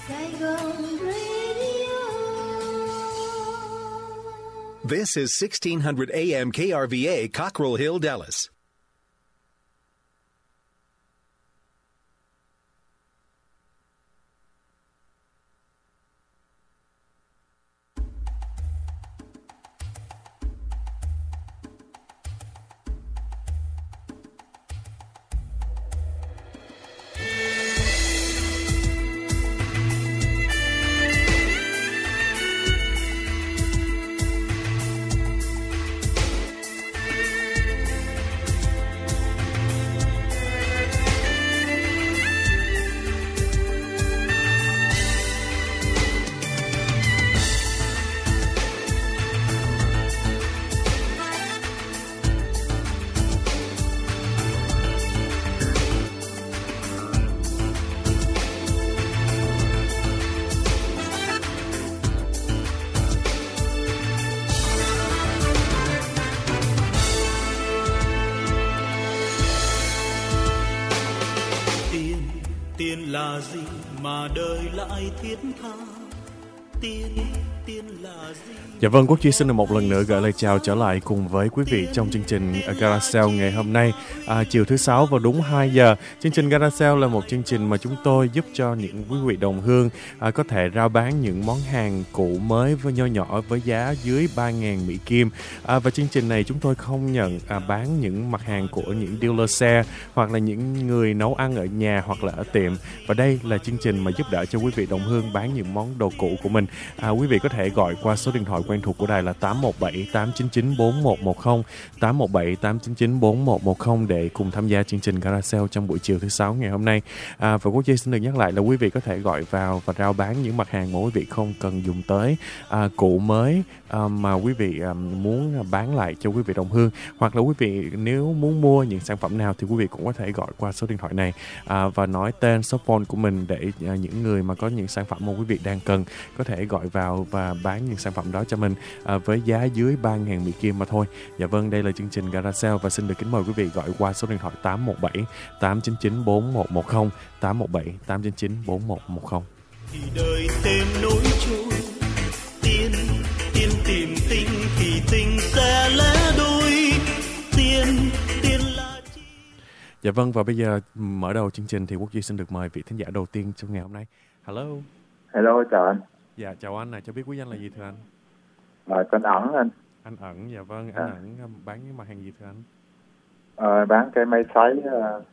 Saigon Radio. This is 1600 AM KRVA, Cockrell Hill, Dallas. Tiền là gì mà đời lại thiết tha? Tiền là gì? Dạ vâng, Quốc Duy xin được một lần nữa gửi lời chào trở lại cùng với quý vị trong chương trình Garage ngày hôm nay, chiều thứ Sáu vào đúng 2 giờ. Chương trình Garage là một chương trình mà chúng tôi giúp cho những quý vị đồng hương có thể rao bán những món hàng cũ mới với nho nhỏ với giá dưới 3.000 Mỹ Kim. Và chương trình này chúng tôi không nhận bán những mặt hàng của những dealer xe hoặc là những người nấu ăn ở nhà hoặc là ở tiệm. Và đây là chương trình mà giúp đỡ cho quý vị đồng hương bán những món đồ cũ của mình. Quý vị có thể gọi qua số điện thoại quen thuộc của đài là 817-899-4110, 817-899-4110 để cùng tham gia chương trình Garage Sale trong buổi chiều thứ Sáu ngày hôm nay. Và Quốc Duy xin được nhắc lại là quý vị có thể gọi vào và rao bán những mặt hàng mà quý vị không cần dùng tới, cũ mới mà quý vị muốn bán lại cho quý vị đồng hương, hoặc là quý vị nếu muốn mua những sản phẩm nào thì quý vị cũng có thể gọi qua số điện thoại này và nói tên, số phone của mình để những người mà có những sản phẩm mà quý vị đang cần có thể gọi vào và bán những sản phẩm đó cho mình với giá dưới 3.000 Mỹ Kim mà thôi. Dạ vâng, đây là chương trình Garage Sale và xin được kính mời quý vị gọi qua số điện thoại 817-899-4110, 817-899-4110. Thì đời thêm nỗi trôi, tiền tìm tình thì tình sẽ lẽ đôi, tiền là chi. Dạ vâng, và bây giờ mở đầu chương trình thì Quốc Duy xin được mời vị thính giả đầu tiên trong ngày hôm nay. Hello, chào anh. Dạ, chào anh, cho biết quý danh là gì thưa anh? Tên Ẩn anh. Anh Ẩn, dạ vâng, anh Ẩn bán những mặt hàng gì thưa anh? Bán cái máy sấy.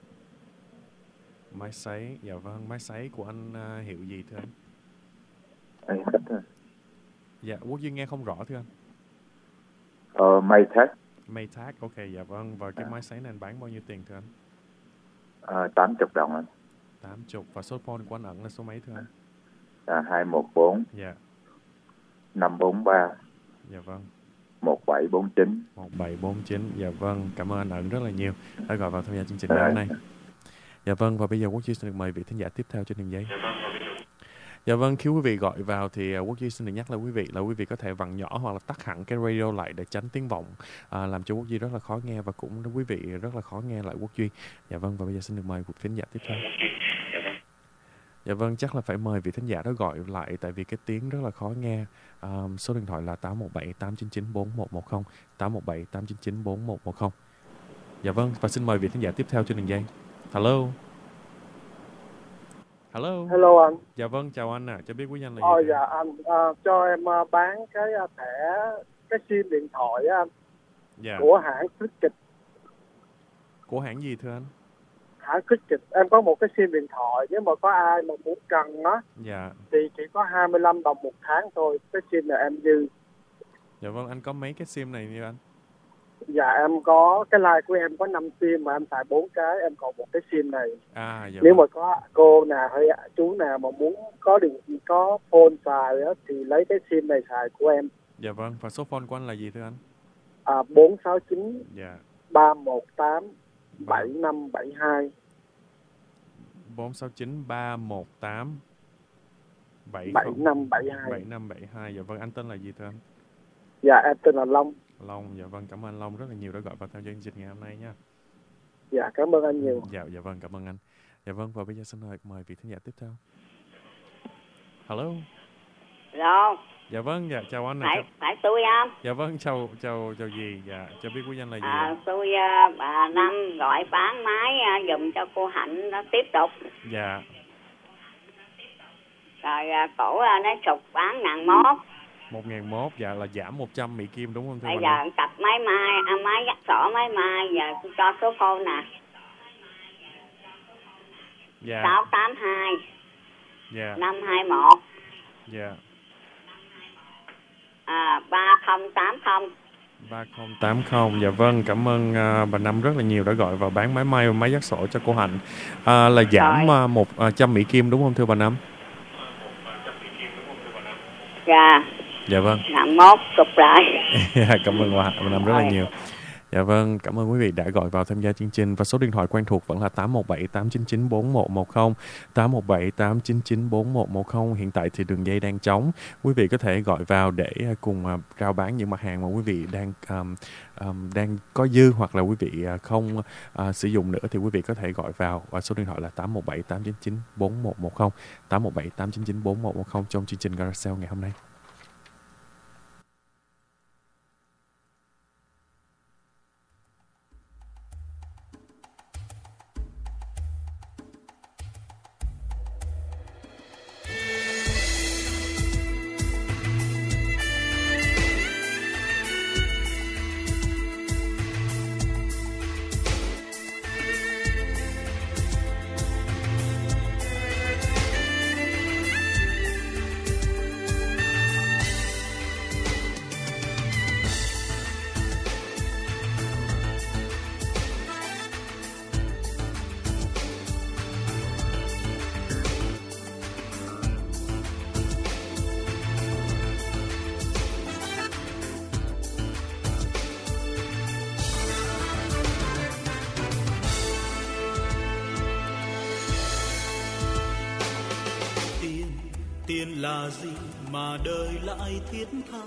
Máy sấy, dạ vâng, máy sấy của anh hiệu gì thưa anh? Anh thích rồi. Dạ, Quốc Duy nghe không rõ thưa anh. Maytag. Maytag, ok, dạ vâng, và cái máy sấy này anh bán bao nhiêu tiền thưa anh? 80 đồng anh. 80, và số phone của anh Ẩn là số mấy thưa anh? 214. Dạ. 543. Dạ vâng. 1749. 1749, dạ vâng, cảm ơn anh Ẩn rất là nhiều đã gọi vào tham gia chương trình ngày hôm nay. Dạ vâng, và bây giờ Quốc Duy xin được mời vị thính giả tiếp theo trên đường dây. Dạ vâng, khi quý vị gọi vào thì Quốc Duy xin được nhắc là quý vị có thể vặn nhỏ hoặc là tắt hẳn cái radio lại để tránh tiếng vọng làm cho Quốc Duy rất là khó nghe và cũng quý vị rất là khó nghe lại Quốc Duy. Dạ vâng, và bây giờ xin được mời vị thính giả tiếp theo. Dạ vâng, chắc là phải mời vị thính giả đó gọi lại tại vì cái tiếng rất là khó nghe. Số điện thoại là 817-899-4110, 817-899-4110. Dạ vâng, và xin mời vị thính giả tiếp theo trên đường dây. Hello. Hello anh. Dạ vâng, chào anh cho biết quý danh là gì? Dạ anh, cho em bán cái cái sim điện thoại á anh. Dạ. Của hãng Cricket. Của hãng gì thưa anh? Hãng Cricket. Em có một cái sim điện thoại, nếu mà có ai mà muốn cần á, dạ, thì chỉ có 25 đồng một tháng thôi. Cái sim này em dư. Dạ vâng, anh có mấy cái sim này như anh? Dạ em có, cái line của em có 5 sim mà em xài 4 cái, em còn một cái sim này. Dạ nếu vâng. mà có cô nào hay chú nào mà muốn có phone xài á, thì lấy cái sim này xài của em. Dạ vâng, và số phone của anh là gì thưa anh? 469 dạ 318 7572. 469 318 7572. 7572. Dạ vâng, anh tên là gì thưa anh? Dạ em tên là Long. Dạ vâng, cảm ơn anh Long rất là nhiều đã gọi vào tham gia chương trình ngày hôm nay nha. Dạ cảm ơn anh nhiều. Dạ vâng, cảm ơn anh. Dạ vâng, và bây giờ xin mời vị thính giả tiếp theo. Hello. Rồi, Dạ vâng, dạ chào anh. phải tôi không? Dạ vâng, chào dì. Dạ, cho biết quý danh là gì ạ? Tôi bà Năm gọi bán máy giùm cho cô Hạnh nó tiếp tục. Dạ. Rồi cổ nó sụt bán 1.001. 1.001, dạ là giảm 100 Mỹ Kim đúng không thưa Bây bà giờ Năm? cặp máy dắt sỏ máy mai giờ tôi cho số phone nè. Dạ. 682 Dạ. 521 Dạ. 3080. 3080, dạ vâng, cảm ơn bà Năm rất là nhiều đã gọi vào bán máy may và máy dắt sổ cho cô Hạnh. Là giảm 100 Mỹ Kim đúng không thưa bà Năm? Dạ. Dạ vâng. 51 cục lại. Cảm ơn bà Năm rất là nhiều. Dạ vâng, cảm ơn quý vị đã gọi vào tham gia chương trình và số điện thoại quen thuộc vẫn là 817 899 4110, 817 899 4110. Hiện tại thì đường dây đang trống. Quý vị có thể gọi vào để cùng rao bán những mặt hàng mà quý vị đang có dư hoặc là quý vị không sử dụng nữa thì quý vị có thể gọi vào và số điện thoại là 817 899 4110, 817 899 4110 trong chương trình Garage Sale ngày hôm nay. Tiền là gì mà đời lại thiết tha?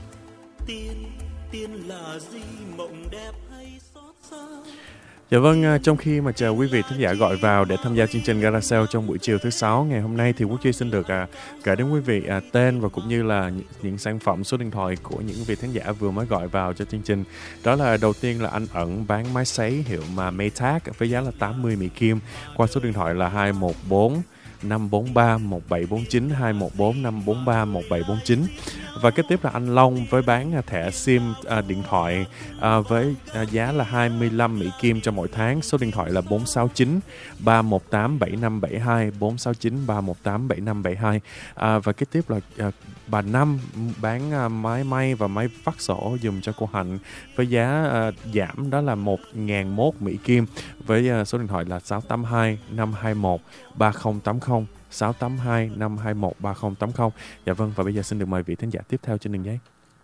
Tiền là gì mộng đẹp hay xót xa? Dạ vâng, trong khi mà chờ quý vị thính giả gọi vào để tham gia chương trình Garage Sale trong buổi chiều thứ 6 ngày hôm nay thì Quốc Duy xin được gửi đến quý vị tên và cũng như là những sản phẩm, số điện thoại của những vị thính giả vừa mới gọi vào cho chương trình. Đó là đầu tiên là anh Ẩn bán máy sấy hiệu mà Maytag với giá là 80 Mỹ Kim qua số điện thoại là 214 543 1749, 214 543 1749. Và kế tiếp là anh Long với bán thẻ SIM điện thoại với giá là 25 Mỹ Kim cho mỗi tháng. Số điện thoại là 469 318 7572, 469 318 7572. Và kế tiếp là bà Năm bán máy may và máy vắt sổ dùm cho cô Hạnh với giá giảm đó là 1.001 Mỹ Kim với số điện thoại là 682 521 3080, 682 521 3080. Dạ vâng, và bây giờ xin được mời vị thính giả tiếp theo trên đường dây.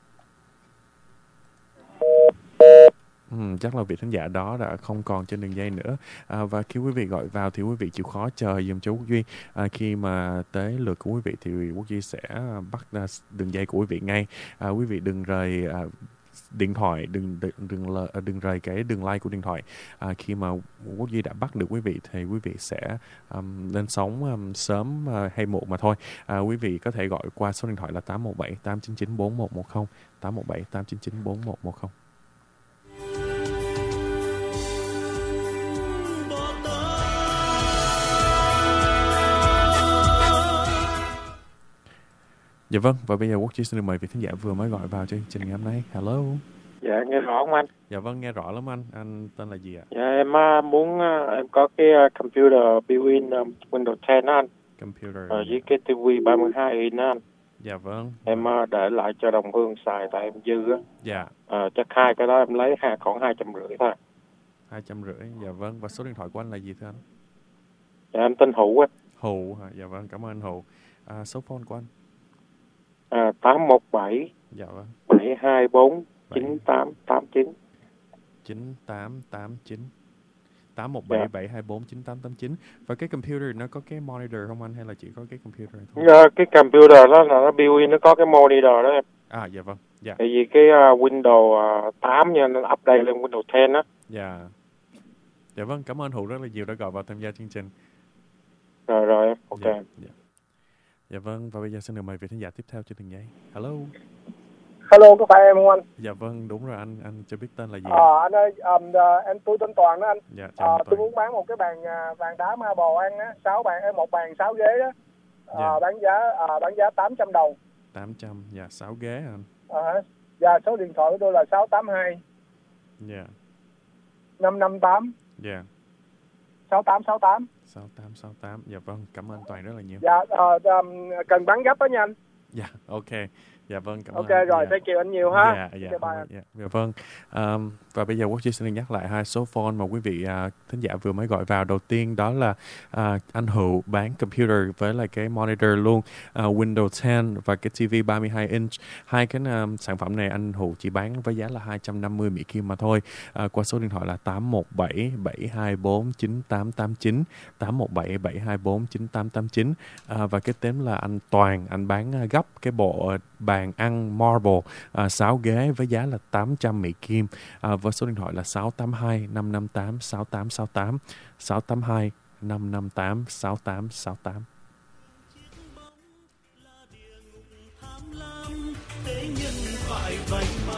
Chắc là vị thính giả đó đã không còn trên đường dây nữa. Và khi quý vị gọi vào thì quý vị chịu khó chờ dùm cho Quốc Duy. Khi mà tới lượt của quý vị thì Quốc Duy sẽ bắt đường dây của quý vị ngay. Quý vị đừng rời điện thoại, đừng rời cái đường line của điện thoại. Khi mà Quốc Duy đã bắt được quý vị thì quý vị sẽ lên sóng sớm hay muộn mà thôi. Quý vị có thể gọi qua số điện thoại là 817 899 4110, 817 899 4110. Dạ vâng, và bây giờ Quốc Duy xin được mời vị khán giả vừa mới gọi vào cho chương trình ngày hôm nay. Hello. Dạ, nghe rõ không anh? Dạ vâng, nghe rõ lắm anh. Anh tên là gì ạ? Dạ, em muốn em có cái computer built-in Windows 10 đó anh. Computer. Với cái TV 32 inch đó anh. Dạ vâng. Em để lại cho đồng hương xài tại em dư á. Dạ. Chắc hai cái đó em lấy khoảng 250 thôi. 250, dạ vâng. Và số điện thoại của anh là gì thưa anh? Dạ, em tên Hữu anh. Hữu hả? Dạ vâng, cảm ơn anh Hữu. Số phone của anh? 817 dạ vâng 724 9889 9889 817 724 9889. Và cái computer nó có cái monitor không anh hay là chỉ có cái computer thôi? Cái computer đó là nó built-in, nó có cái monitor đó em. Dạ vâng. Dạ. Tại vì cái Windows 8 nha, nó update lên Windows 10 đó. Dạ. Dạ vâng, cảm ơn Hữu rất là nhiều đã gọi vào tham gia chương trình. Rồi, ok. Dạ. Dạ vâng, và bây giờ xin được mời vị thính giả tiếp theo trên đường dây. Hello, có phải em không anh? Dạ vâng, đúng rồi anh cho biết tên là gì? Anh ơi, tôi tên Toàn đó anh. Dạ, chào anh Tôi Toàn. muốn bán một cái bàn đá marble ăn á, 1 bàn 6 ghế đó. Dạ. Bán giá 800 đồng. 800, dạ 6 ghế anh. Và số điện thoại của tôi là 682 Dạ. 558 Dạ. 6868. 6868. Dạ vâng, cảm ơn Toàn rất là nhiều. Dạ, cần bán gấp đó nha anh. Dạ, ok. Dạ vâng, cảm ơn. Ok rồi, dạ. thank you anh nhiều ha. Dạ, Okay, bye. dạ vâng. Và bây giờ Quốc Duy xin được nhắc lại hai số phone mà quý vị thính giả vừa mới gọi vào. Đầu tiên đó là anh Hữu bán computer với lại cái monitor luôn, Windows 10 và cái TV 32 inch. Hai cái sản phẩm này anh Hữu chỉ bán với giá là 250 Mỹ Kim mà thôi. Qua số điện thoại là 817 724 9889, 817 724 9889. Và cái tên là anh Toàn, anh bán gấp cái bộ bàn ăn marble 6 ghế với giá là 800 Mỹ Kim. Với số điện thoại là 682 558 6868, 682 558 6868. thế nhân phải vậy mà.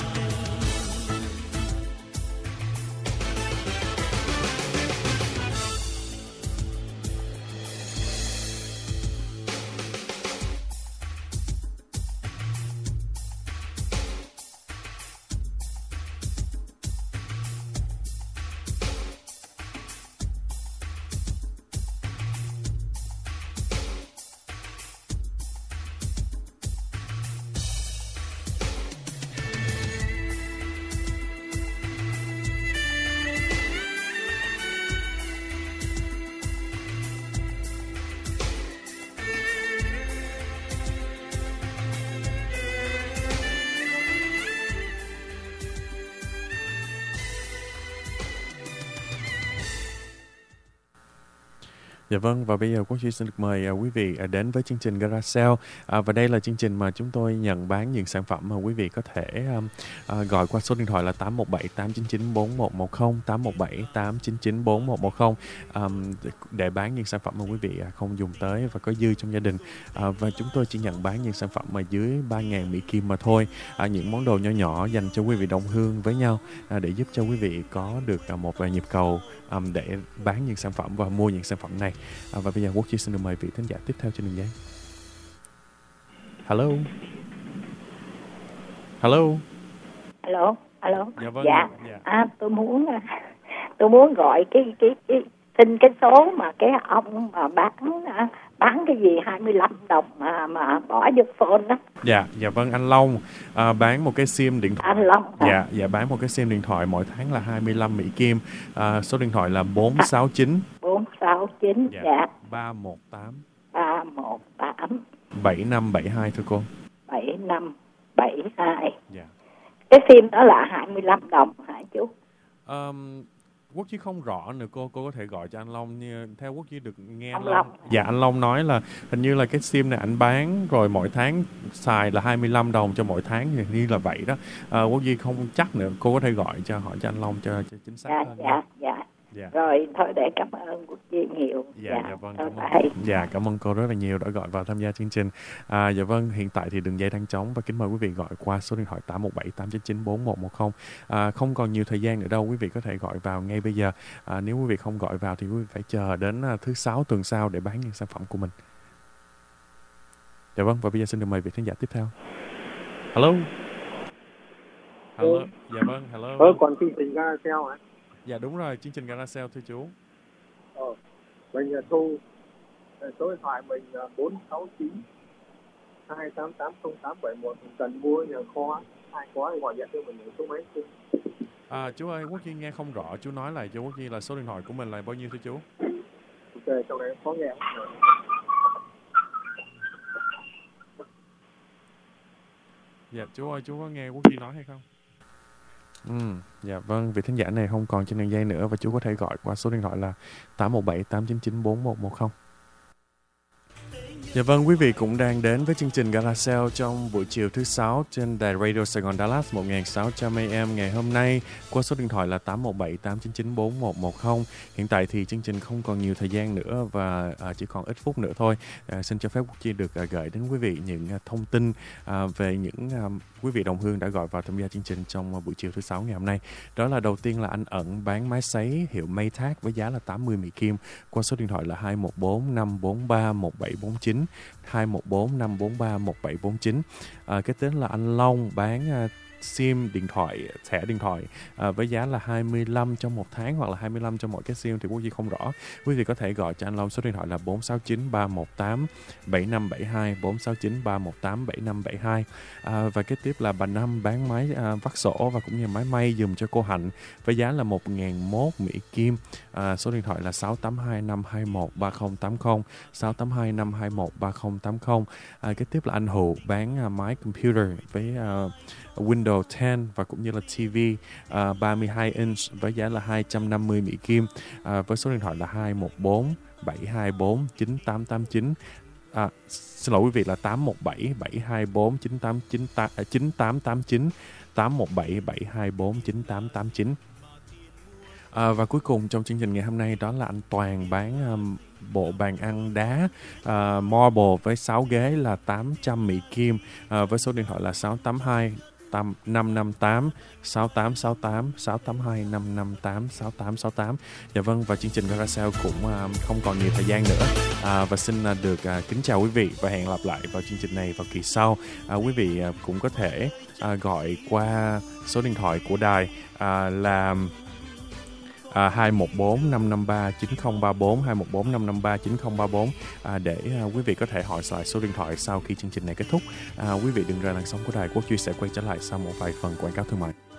Dạ vâng, và bây giờ Quốc Duy xin được mời quý vị đến với chương trình Garage Sale. Và đây là chương trình mà chúng tôi nhận bán những sản phẩm mà quý vị có thể gọi qua số điện thoại là 817 899 4110, 817 899 4110 để bán những sản phẩm mà quý vị không dùng tới và có dư trong gia đình. Và chúng tôi chỉ nhận bán những sản phẩm mà dưới 3.000 Mỹ Kim mà thôi. Những món đồ nhỏ nhỏ dành cho quý vị đồng hương với nhau để giúp cho quý vị có được một nhịp cầu để bán những sản phẩm và mua những sản phẩm này. Và bây giờ Quốc Duy xin được mời vị thính giả tiếp theo trên đường dây. Hello. Dạ vâng. Dạ. Tôi muốn gọi cái xin cái số mà cái ông mà bán cái gì 25 đồng mà bỏ vô phone đó. Dạ vâng, anh Long bán một cái sim điện thoại. Anh Long. Dạ bán một cái sim điện thoại mỗi tháng là 25 Mỹ Kim. Số điện thoại là 469 dạ 318 7572 thưa cô. 7572. Dạ. Cái sim đó là 25 đồng hả chú? Quốc Duy không rõ nữa cô có thể gọi cho anh Long, như theo Quốc Duy được nghe anh Long. Dạ, anh Long nói là hình như là cái sim này anh bán rồi mỗi tháng xài là 25 đồng cho mỗi tháng, như là vậy đó. Quốc Duy không chắc nữa, cô có thể gọi hỏi cho anh Long cho chính xác hơn. Dạ. Rồi thôi để cảm ơn Quốc Duy nhiều. Dạ vâng, cảm ơn cô rất là nhiều đã gọi vào tham gia chương trình. Dạ vâng, hiện tại thì đường dây đang trống và kính mời quý vị gọi qua số điện thoại 817 899 4110. Không còn nhiều thời gian nữa đâu, quý vị có thể gọi vào ngay bây giờ. Nếu quý vị không gọi vào thì quý vị phải chờ đến thứ 6 tuần sau để bán những sản phẩm của mình. Dạ vâng, và bây giờ xin được mời vị khán giả tiếp theo. Hello. Dạ vâng, hello. Còn chương trình Garage Sale hả? Dạ đúng rồi, chương trình Garage Sale thưa chú. Mình thu số điện thoại mình 469 2880871. Mình cần mua nhà kho, ai có thì gọi điện cho mình số máy. Chú ơi, Quốc Duy nghe không rõ, chú nói lại cho Quốc Duy là số điện thoại của mình là bao nhiêu thưa chú? Ok, sau này có nghe. Dạ chú ơi, chú có nghe Quốc Duy nói hay không? Dạ vâng, vị thính giả này không còn trên đường dây nữa và chú có thể gọi qua số điện thoại là 817 899 4110. Dạ vâng, quý vị cũng đang đến với chương trình Gala Sale trong buổi chiều thứ 6 trên đài Radio Sài Gòn Dallas 1600 AM ngày hôm nay qua số điện thoại là 817 899 4110. Hiện tại thì chương trình không còn nhiều thời gian nữa và chỉ còn ít phút nữa thôi. Xin cho phép Quốc Chi được gửi đến quý vị những thông tin về những quý vị đồng hương đã gọi vào tham gia chương trình trong buổi chiều thứ 6 ngày hôm nay. Đó là đầu tiên là anh Ẩn bán máy sấy hiệu Maytag với giá là 80 Mỹ Kim qua số điện thoại là 214 543 1749. 214 543 1749. Kế đến là anh Long bán SIM điện thoại, thẻ điện thoại với giá là 25 trong một tháng hoặc là 25 trong mỗi cái SIM thì Quốc Duy không rõ. Quý vị có thể gọi cho anh Long số điện thoại là 469 318 7572 469 318 7572. Và kế tiếp là bà Năm bán máy vắt sổ và cũng như máy may dùm cho cô Hạnh với giá là 1.001 Mỹ Kim. Số điện thoại là 682 521 3080 682 521 3080. Kế tiếp là anh Hữu bán máy computer với Windows 10 và cũng như là TV 32 inch với giá là 250 Mỹ Kim với số điện thoại là 214 724 9889. Xin lỗi quý vị là 817 724 9889 817 724 9889. Và cuối cùng trong chương trình ngày hôm nay đó là anh Toàn bán bộ bàn ăn đá marble với 6 ghế là 800 Mỹ Kim với số điện thoại là 682 558 6868 682 558 6868. Dạ vâng, và chương trình Gala Sale cũng không còn nhiều thời gian nữa và xin được kính chào quý vị và hẹn gặp lại vào chương trình này vào kỳ sau. Quý vị cũng có thể gọi qua số điện thoại của đài là 214 553 9034 214 553 9034 để quý vị có thể hỏi lại số điện thoại sau khi chương trình này kết thúc. Quý vị đừng rời làn sóng của đài. Quốc Duy sẽ quay trở lại sau một vài phần quảng cáo thương mại.